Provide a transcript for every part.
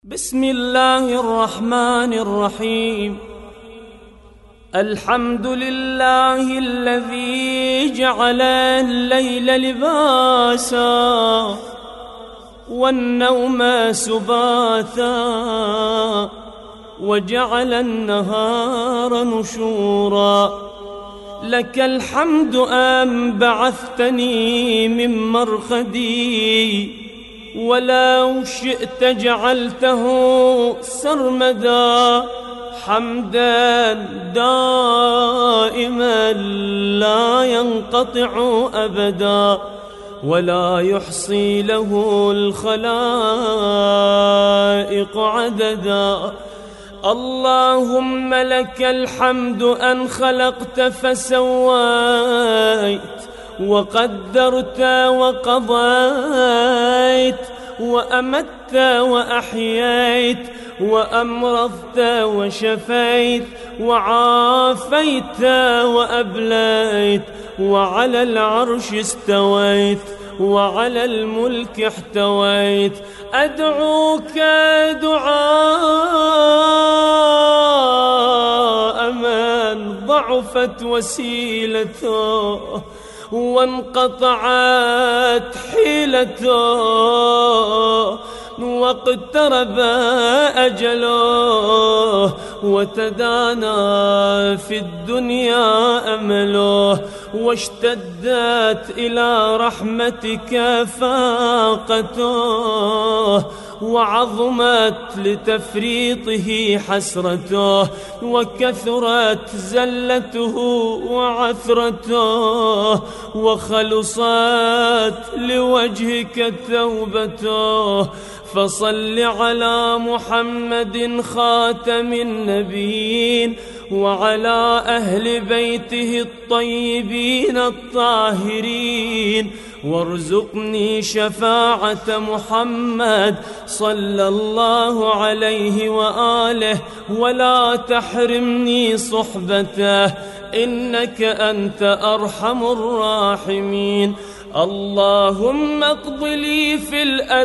بسم الله الرحمن الرحيم. الحمد لله الذي جعل الليل لباسا والنوم سباتا وجعل النهار نشورا. لك الحمد أن بعثتني من مرقدي ولو شئت جعلته سرمدا، حمدا دائما لا ينقطع أبدا ولا يحصي له الخلائق عددا. اللهم لك الحمد أن خلقت فسويت وقدرت وقضيت وأمت وأحييت وأمرضت وشفيت وعافيت وأبليت، وعلى العرش استويت وعلى الملك احتويت. أدعوك دعاء من ضعفت وسيلته وانقطعت حيلته واقترب أجله وتدانى في الدنيا أمله، واشتدت إلى رحمتك فاقته وعظمت لتفريطه حسرته وكثرت زلته وعثرته وخلصت لوجهك توبته. فصل على محمد خاتم النبيين وعلى أهل بيته الطيبين الطاهرين، وارزقني شفاعة محمد صلى الله عليه وآله ولا تحرمني صحبته، إنك أنت أرحم الراحمين. اللهم اقض لي في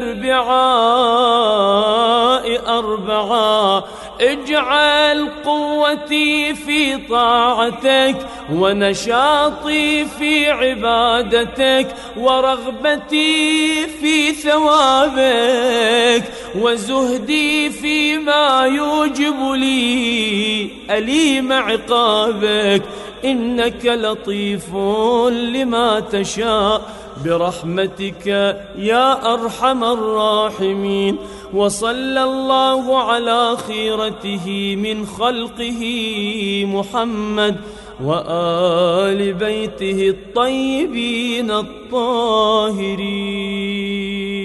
الأربعاء أربعا، اجعل قوتي في طاعتك ونشاطي في عبادتك ورغبتي في ثوابك وزهدي فيما يوجب لي أليم عقابك، إنك لطيف لما تشاء برحمتك يا أرحم الراحمين. وصلى الله على خيرته من خلقه محمد وآل بيته الطيبين الطاهرين.